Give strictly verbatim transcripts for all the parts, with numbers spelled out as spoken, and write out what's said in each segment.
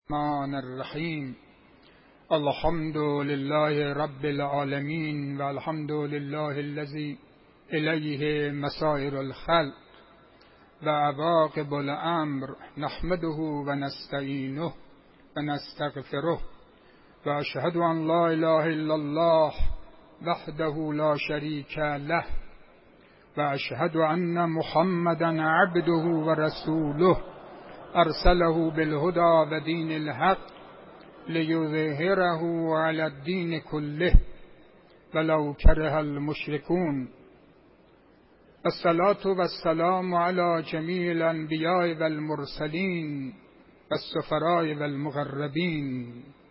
الرحمن الرحیم. الحمد لله رب العالمین و الحمد لله الذی الیه مسائر الخلق و عواقب الامر نحمده و نستعینه و نستغفره و اشهد ان لا اله الا الله وحده لا شریک له و اشهد ان محمدا عبده و رسوله ارسله بالهدى و دین الحق لیظهره علی الدین کله ولو کره المشرکون. الصلاة و السلام علی جمیع الانبیاء و المرسلین و السفراء و المقربین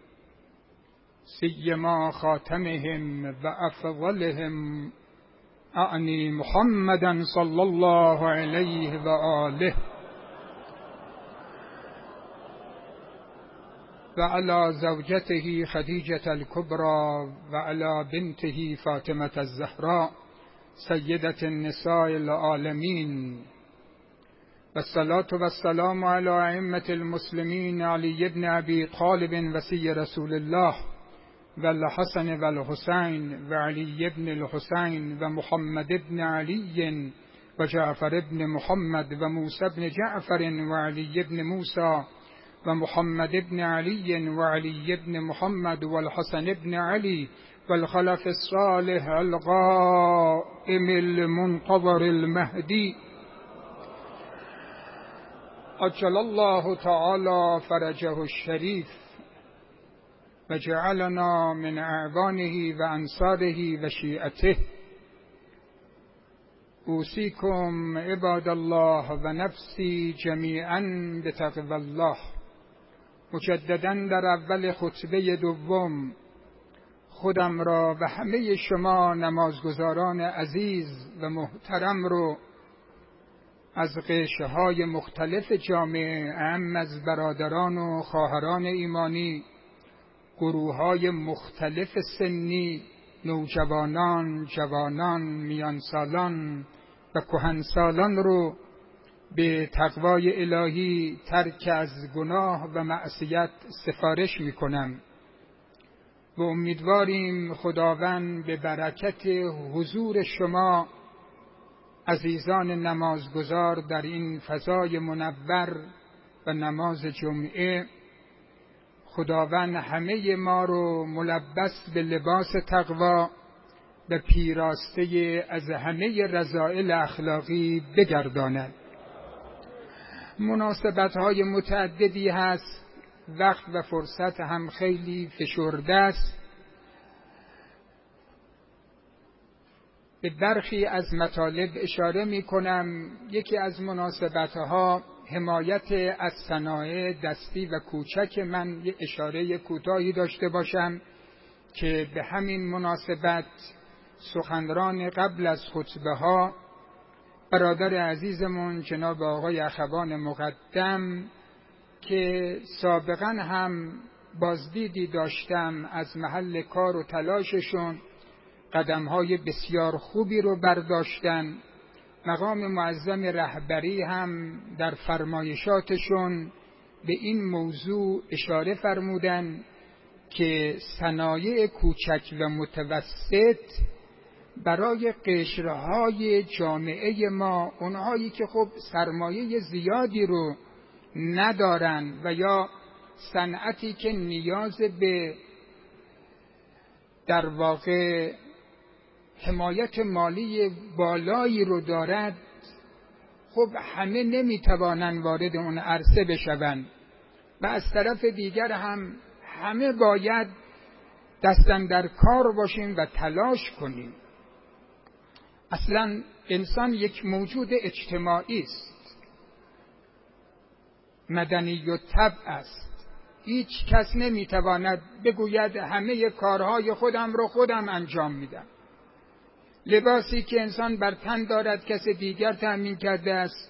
سیما خاتمهم و افضلهم اعنی محمدا صلی الله علیه و آله و علی زوجته خدیجة الکبری و علی بنته فاطمة الزهراء سیدة النساء العالمین و الصلاة و السلام علی ائمة المسلمین علی بن ابی طالب وصی رسول الله و الحسن و الحسین و علی بن الحسین و محمد بن علی و جعفر بن محمد و موسی بن جعفر و علی بن موسی و محمد بن علی و علی بن محمد و الحسن بن علی و الخلف الصالح القائم المنتظر المهدی عجل الله تعالی فرجه الشریف و جعلنا من اعوانه و انصاره و شیعته. اوصیکم عباد الله و نفسی جمیعا بتقوی الله. مجددا در اول خطبه دوم خودم را و همه شما نمازگزاران عزیز و محترم رو از قشرهای مختلف جامعه، اهم از برادران و خواهران ایمانی، گروه‌های مختلف سنی، نوجوانان، جوانان، میانسالان و کهنسالان رو به تقوای الهی، ترک از گناه و معصیت سفارش می کنم و امیدواریم خداوند به برکت حضور شما عزیزان نمازگزار در این فضای منور و نماز جمعه، خداوند همه ما رو ملبس به لباس تقوا و پیراسته از همه رذائل اخلاقی بگرداند. مناسبت‌های متعددی هست، وقت و فرصت هم خیلی فشرده است. به برخی از مطالب اشاره می کنم. یکی از مناسبت‌ها حمایت از صنایع دستی و کوچک من یک اشاره کوتاهی داشته باشم که به همین مناسبت سخنران قبل از خطبه ها برادر عزیزمون جناب آقای اخوان مقدم که سابقا هم بازدیدی داشتم از محل کار و تلاششون، قدم‌های بسیار خوبی رو برداشتن. مقام معظم رهبری هم در فرمایشاتشون به این موضوع اشاره فرمودن که صنایع کوچک و متوسط برای قشرهای جامعه ما، اونهایی که خب سرمایه زیادی رو ندارن و یا صنعتی که نیاز به در واقع حمایت مالی بالایی رو دارد، خب همه نمیتوانند وارد اون عرصه بشوند و از طرف دیگر هم همه باید دستن در کار باشیم و تلاش کنیم. اصلا انسان یک موجود اجتماعی است، مدنی و طبع است. هیچ کس نمیتواند بگوید همه کارهای خودم رو خودم انجام میدم. لباسی که انسان بر تن دارد کس دیگر تأمین کرده است،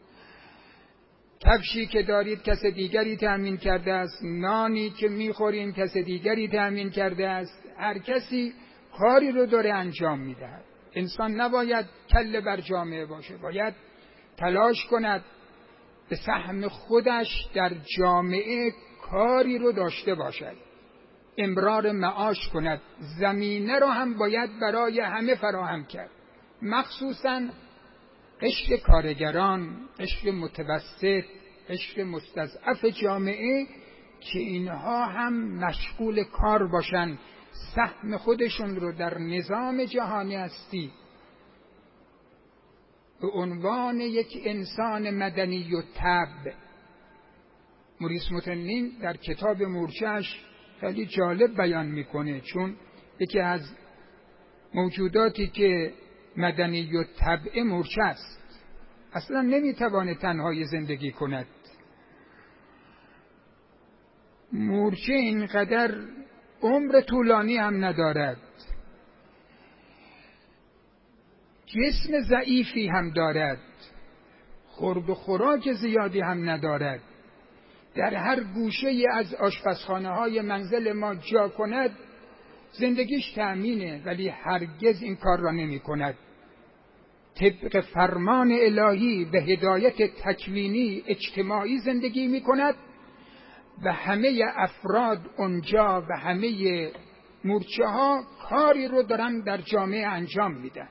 کفشی که دارید کس دیگری تأمین کرده است، نانی که میخوریم کس دیگری تأمین کرده است. هر کسی کاری رو داره انجام میدهد. انسان نباید کله بر جامعه باشه، باید تلاش کند به سهم خودش در جامعه کاری رو داشته باشد، امرار معاش کند، زمینه رو هم باید برای همه فراهم کرد، مخصوصاً قشر کارگران، قشر متوسط، قشر مستضعف جامعه، که اینها هم مشغول کار باشن، سهم خودشون رو در نظام جهانی هستی به عنوان یک انسان مدنی و طبع. موریس موتنلینگ در کتاب مورچه‌اش خیلی جالب بیان میکنه، چون یکی از موجوداتی که مدنی و طبع مورچه است، اصلا نمیتوانه تنهای زندگی کند. مورچه اینقدر عمر طولانی هم ندارد، جسم ضعیفی هم دارد، خورد و خوراک زیادی هم ندارد. در هر گوشه ای از آشپزخانه های منزل ما جا کند زندگیش تأمینه، ولی هرگز این کار را نمی کند. طبق فرمان الهی و هدایت تکوینی اجتماعی زندگی می کند و همه افراد اونجا و همه مورچه ها کاری رو دارن در جامعه انجام میدن.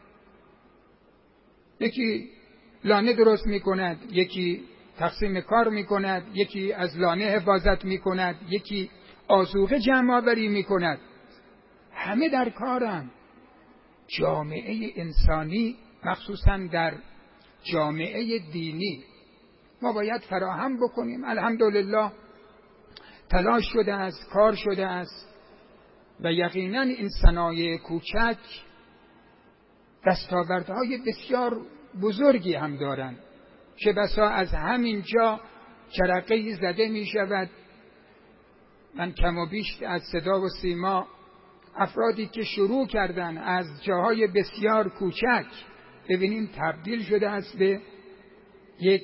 یکی لانه درست می کند، یکی تقسیم کار می کند، یکی از لانه حفاظت می کند، یکی آذوقه جمع آوری می کند، همه در کارن. جامعه انسانی مخصوصا در جامعه دینی ما باید فراهم بکنیم. الحمدلله تلاش شده است، کار شده است و یقینا این صنایع کوچک دستاوردهای بسیار بزرگی هم دارند که بسا از همین جا جرقه‌ای زده می شود. من کم و بیش از صدا و سیما افرادی که شروع کردن از جاهای بسیار کوچک ببینیم تبدیل شده است به یک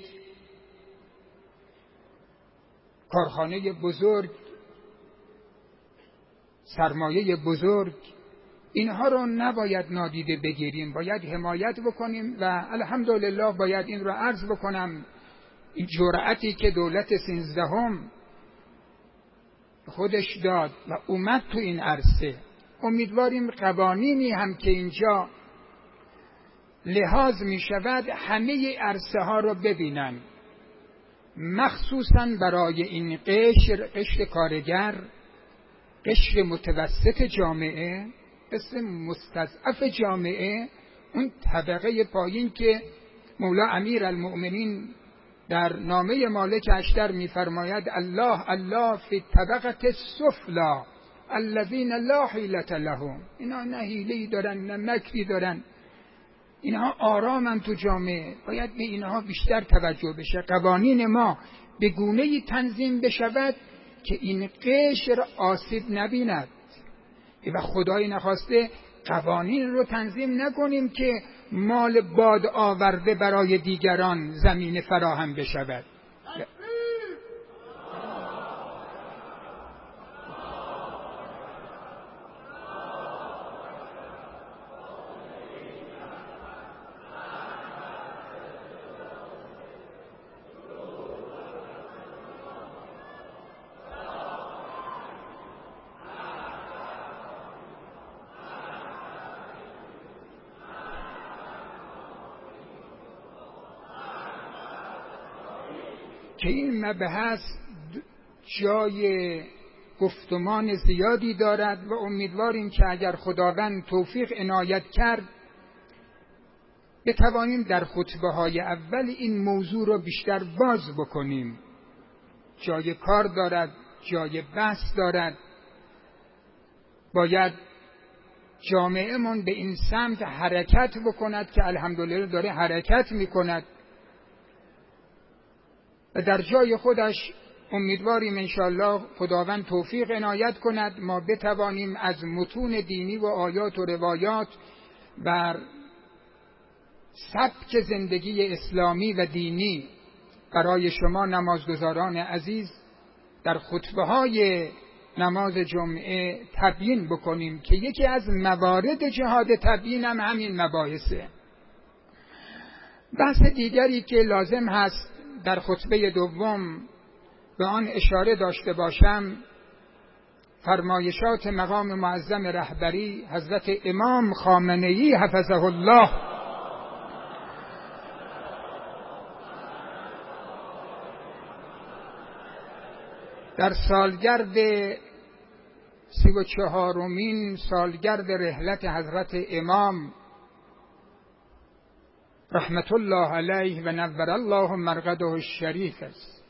کارخانه بزرگ، سرمایه بزرگ. اینها رو نباید نادیده بگیریم، باید حمایت بکنیم و الحمدلله باید این رو عرض بکنم، این جرأتی که دولت سیزدهم خودش داد و اومد تو این عرصه، امیدواریم قوانینی هم که اینجا لحاظ می شود همه عرصه ها رو ببینن، مخصوصا برای این قشر قشر کارگر، قشر متوسط جامعه، قشر مستضعف جامعه، اون طبقه پایین که مولا امیر المؤمنین در نامه مالک اشتر می‌فرماید الله الله فی طبقه السفلی الذین لا حیلة لهم. اینا نه حیله‌ای دارن نه مکری دارن، اینها آرامن تو جامعه، باید به اینها بیشتر توجه بشه. قوانین ما به گونه‌ای تنظیم بشود که این قشر آسیب نبیند و خدای نخواسته قوانین رو تنظیم نکنیم که مال باد آورده برای دیگران زمین فراهم بشود. که این مبحث جای گفتمان زیادی دارد و امیدواریم که اگر خداوند توفیق عنایت کرد بتوانیم در خطبه های اول این موضوع را بیشتر باز بکنیم. جای کار دارد، جای بحث دارد، باید جامعه من به این سمت حرکت بکند که الحمدلله داره حرکت میکند و در جای خودش امیدواریم انشاءالله خداوند توفیق عنایت کند ما بتوانیم از متون دینی و آیات و روایات بر سبک زندگی اسلامی و دینی برای شما نمازگزاران عزیز در خطبه های نماز جمعه تبیین بکنیم که یکی از موارد جهاد تبیین هم همین مباحثه. بحث دیگری که لازم هست در خطبه دوم به آن اشاره داشته باشم، فرمایشات مقام معظم رهبری حضرت امام خامنه‌ای حفظه الله در سالگرد سی و چهارمین سالگرد رحلت حضرت امام رحمت الله علیه و نور الله مرقده الشریف است.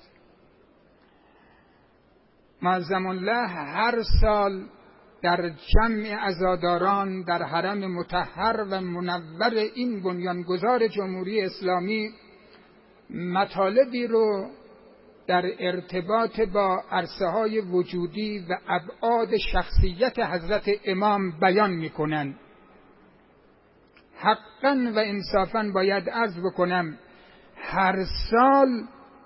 معظم الله هر سال در جمع عزاداران در حرم مطهر و منور این بنیانگذار جمهوری اسلامی مطالبی رو در ارتباط با عرصه‌های وجودی و ابعاد شخصیت حضرت امام بیان می‌کنند. حقاً و انصافاً باید عرض بکنم هر سال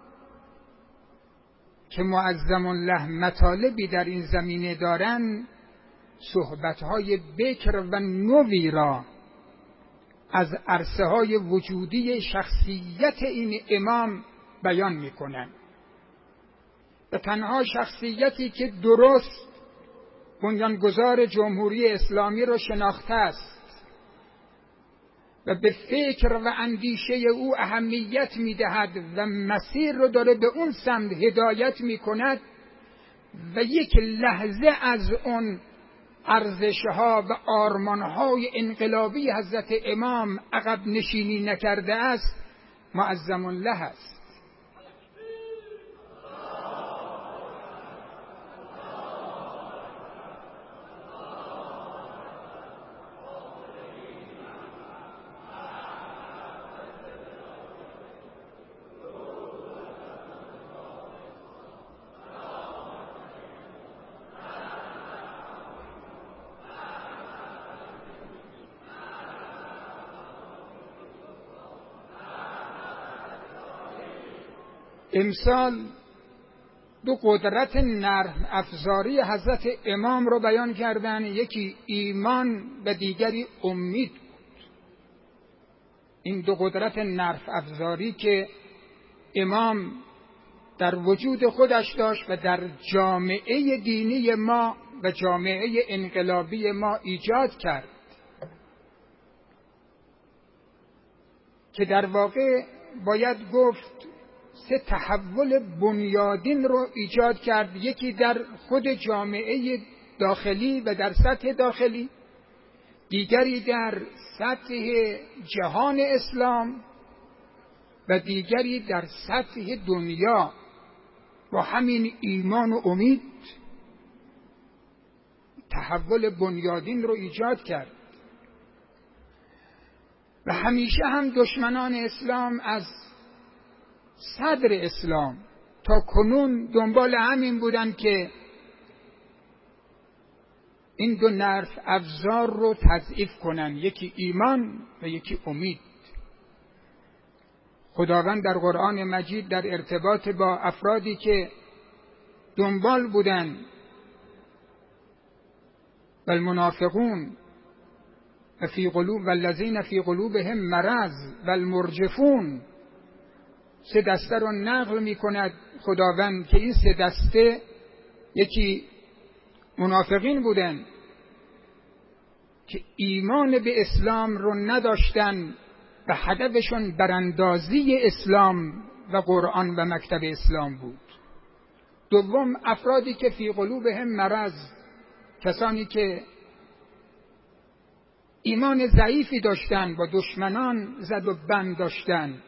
که معظم الله مطالبی در این زمینه دارن، صحبت‌های بکر و نوی را از عرصه‌های وجودی شخصیت این امام بیان می‌کنند. و تنها شخصیتی که درست بنیانگذار جمهوری اسلامی را شناخته است و به فکر و اندیشه او اهمیت می‌دهد و مسیر رو داره به اون سمت هدایت می‌کند و یک لحظه از اون ارزش‌ها و آرمان‌های انقلابی حضرت امام عقب نشینی نکرده است، معظم الله است. امسال دو قدرت نرم افزاری حضرت امام رو بیان کردن، یکی ایمان و دیگری امید بود. این دو قدرت نرم افزاری که امام در وجود خودش داشت و در جامعه دینی ما و جامعه انقلابی ما ایجاد کرد، که در واقع باید گفت سه تحول بنیادین رو ایجاد کرد. یکی در خود جامعه داخلی و در سطح داخلی، دیگری در سطح جهان اسلام و دیگری در سطح دنیا. با همین ایمان و امید تحول بنیادین رو ایجاد کرد. و همیشه هم دشمنان اسلام از صدر اسلام تا کنون دنبال همین بودن که این دو نرم افزار رو تضعیف کنن، یکی ایمان و یکی امید. خداوند در قرآن مجید در ارتباط با افرادی که دنبال بودن و المنافقون و فی قلوب والذین فی قلوبهم مرض و المرجفون، سه دسته رو نقل می کند خداوند که این سه دسته یکی منافقین بودن که ایمان به اسلام رو نداشتن و هدفشون براندازی اسلام و قرآن و مکتب اسلام بود. دوم افرادی که فی قلوبهم مرض، کسانی که ایمان ضعیفی داشتن، با دشمنان زد و بند داشتن.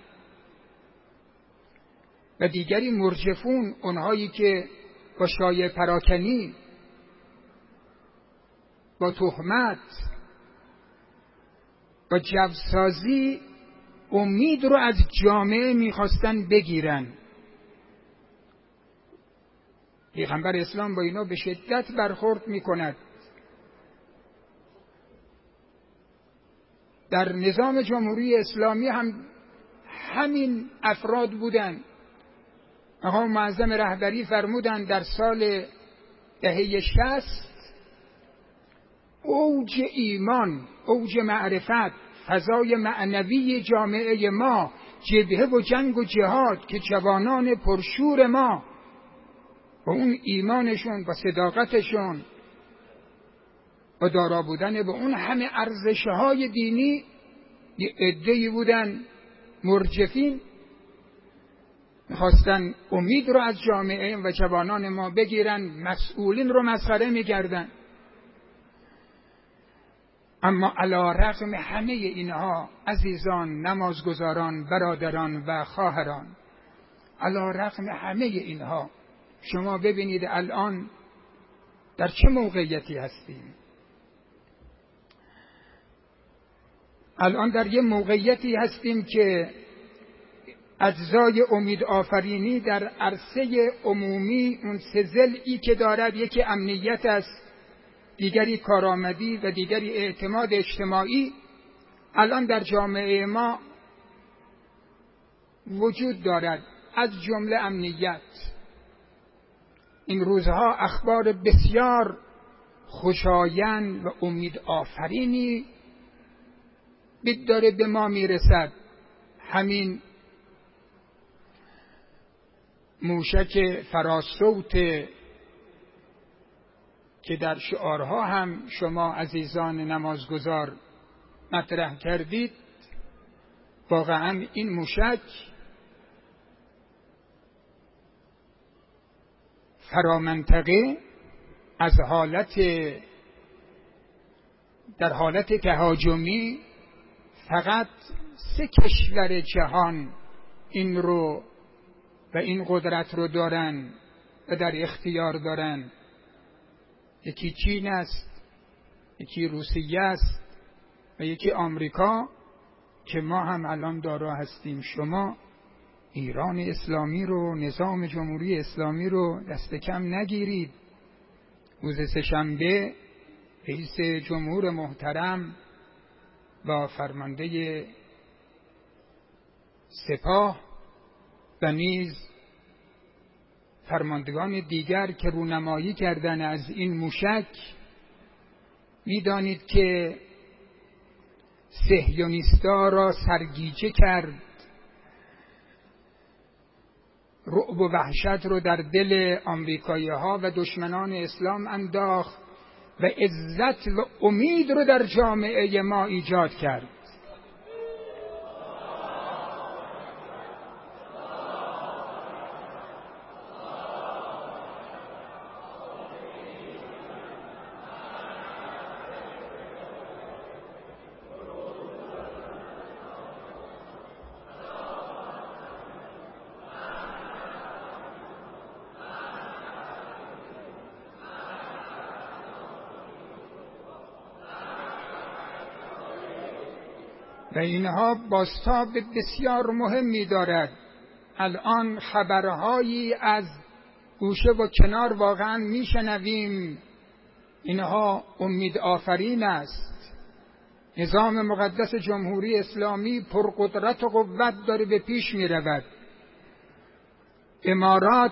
و دیگری مرجفون، اونهایی که با شایعه پراکنی، با تهمت، با جوسازی امید رو از جامعه میخواستن بگیرن. پیغمبر اسلام با اینا به شدت برخورد میکند. در نظام جمهوری اسلامی هم همین افراد بودن. مقام معظم رهبری فرمودن در سال دهه شصت اوج ایمان، اوج معرفت، فضای معنوی جامعه ما، جبهه و جنگ و جهاد که جوانان پرشور ما با اون ایمانشون، با صداقتشون، با دارا بودن با اون همه ارزش‌های دینی، یه عده‌ای بودن مرجفین، می‌خواستن امید رو از جامعه و جوانان ما بگیرن، مسئولین رو مسخره می‌کردن. اما علی رغم همه اینها عزیزان، نمازگزاران، برادران و خواهران، علی رغم همه اینها شما ببینید الان در چه موقعیتی هستیم. الان در یه موقعیتی هستیم که اجزای امید آفرینی در عرصه عمومی، اون سه ضلعی که دارد، یکی امنیت است، دیگری کارآمدی و دیگری اعتماد اجتماعی، الان در جامعه ما وجود دارد. از جمله امنیت. این روزها اخبار بسیار خوشایند و امید آفرینی داره به ما میرسد. همین موشک فراسوت که در شعارها هم شما عزیزان نمازگزار مطرح کردید، واقعا این موشک فرامنطقه از حالت در حالت تهاجمی فقط سه کشور جهان این رو و این قدرت رو دارن و در اختیار دارن. یکی چین است، یکی روسیه است و یکی آمریکا که ما هم الان دارا هستیم. شما ایران اسلامی رو، نظام جمهوری اسلامی رو دست کم نگیرید. روز سه‌شنبه رئیس جمهور محترم با فرمانده سپاه و نیز فرماندگان دیگر که رونمایی کردن از این موشک، می‌دانید که صهیونیستا را سرگیجه کرد، رعب و وحشت رو در دل آمریکایی‌ها و دشمنان اسلام انداخت و عزت و امید رو در جامعه ما ایجاد کرد. و اینها بازتاب بسیار مهمی دارد. الان خبرهایی از گوشه و کنار واقعا میشنویم، اینها امید آفرین است. نظام مقدس جمهوری اسلامی پرقدرت و قوت داره به پیش می رود. امارات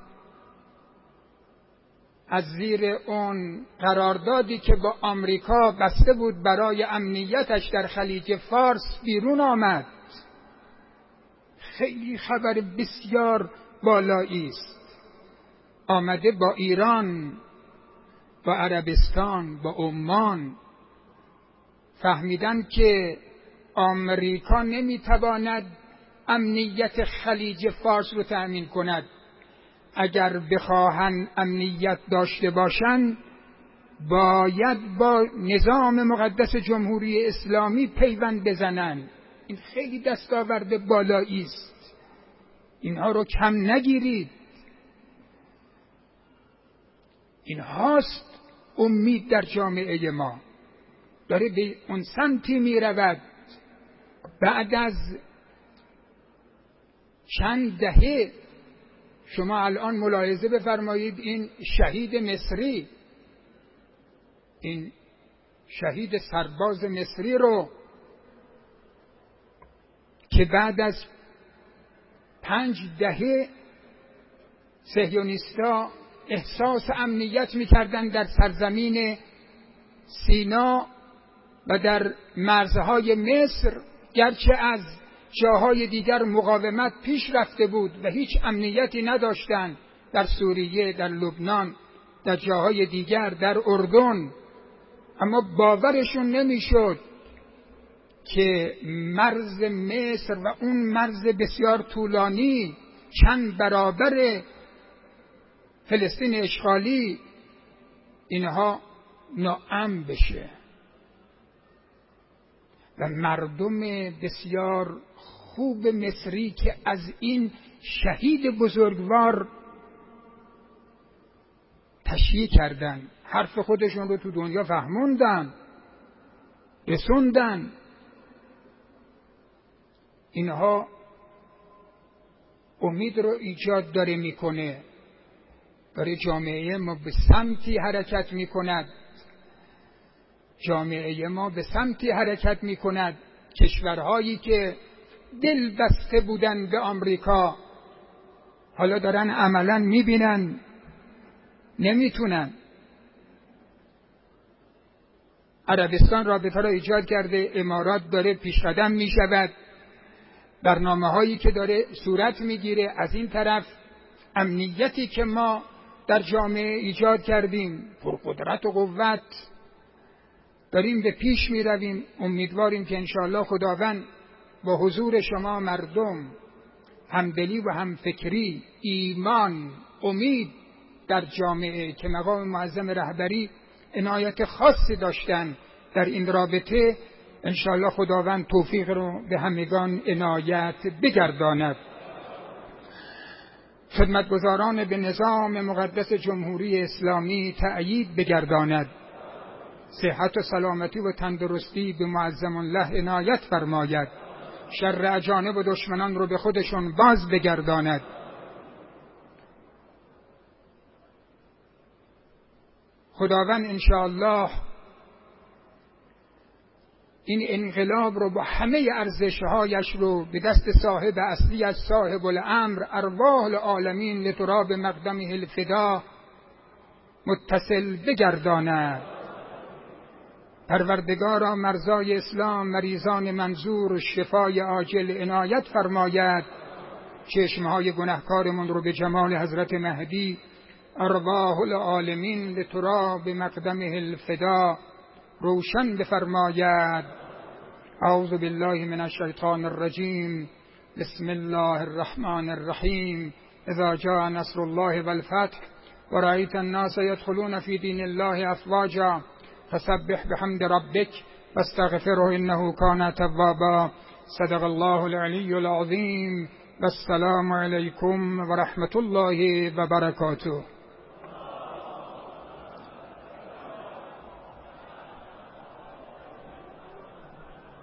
از زیر اون قراردادی که با آمریکا بسته بود برای امنیتش در خلیج فارس بیرون آمد. خیلی خبر بسیار بالایی است. آمده با ایران، با عربستان، با عمان فهمیدن که آمریکا نمیتواند امنیت خلیج فارس رو تأمین کند. اگر بخواهند امنیت داشته باشند باید با نظام مقدس جمهوری اسلامی پیوند بزنند. این خیلی دستاورد بالایی است. اینها رو کم نگیرید. این هاست امید در جامعه ما، داره به اون سمتی می رود. بعد از چند دهه شما الان ملاحظه بفرمایید، این شهید مصری، این شهید سرباز مصری رو که بعد از پنج دهه صهیونیستا احساس امنیت می‌کردند در سرزمین سینا و در مرزهای مصر، گرچه از جاهای دیگر مقاومت پیش رفته بود و هیچ امنیتی نداشتند، در سوریه، در لبنان، در جاهای دیگر، در اردن، اما باورشون نمیشد که مرز مصر و اون مرز بسیار طولانی چند برابر فلسطین اشغالی اینها ناامن بشه و مردم بسیار خوب مصری که از این شهید بزرگوار تشییع کردن، حرف خودشون رو تو دنیا فهموندن، رسوندن، اینها امید رو ایجاد داره میکنه، داره جامعه ما به سمتی حرکت میکند جامعه ما به سمتی حرکت میکند کشورهایی که دل بسته بودن به آمریکا حالا دارن عملاً میبینن نمیتونن. عربستان رابطه را ایجاد کرده، امارات داره پیشقدم میشود، برنامه هایی که داره صورت میگیره. از این طرف امنیتی که ما در جامعه ایجاد کردیم، پرقدرت و قوت، داریم به پیش می رویم. امیدواریم که انشاءالله خداوند با حضور شما مردم همدلی و همفکری، ایمان، امید در جامعه که مقام معظم رهبری عنایت خاصی داشتن در این رابطه، انشاءالله خداوند توفیق رو به همگان عنایت بگرداند. خدمتگزاران به نظام مقدس جمهوری اسلامی تأیید بگرداند. صحت و سلامتی و تندرستی به معظم الله عنایت فرماید. شر اجانب و دشمنان رو به خودشون باز بگرداند. خداوند انشاءالله این انقلاب رو با همه ارزش‌هایش رو به دست صاحب اصلی از صاحب الامر ارواح العالمین لتراب مقدمه الفدا متصل بگرداند. پروردگارا مرزای اسلام مریضان منظور شفای عاجل عنایت فرماید. چشمهای گناهکارمون رو به جمال حضرت مهدی ارواح العالمین لتراب مقدمه الفدا روشن بفرماید. اعوذ بالله من الشیطان الرجیم. بسم الله الرحمن الرحیم. اذا جاء نصر الله والفتح ورأيت الناس يدخلون في دين الله افواجا فسبح بحمد ربك واستغفره انه كان توابا. صدق الله العلی العظیم. والسلام علیکم و رحمت الله و برکاته.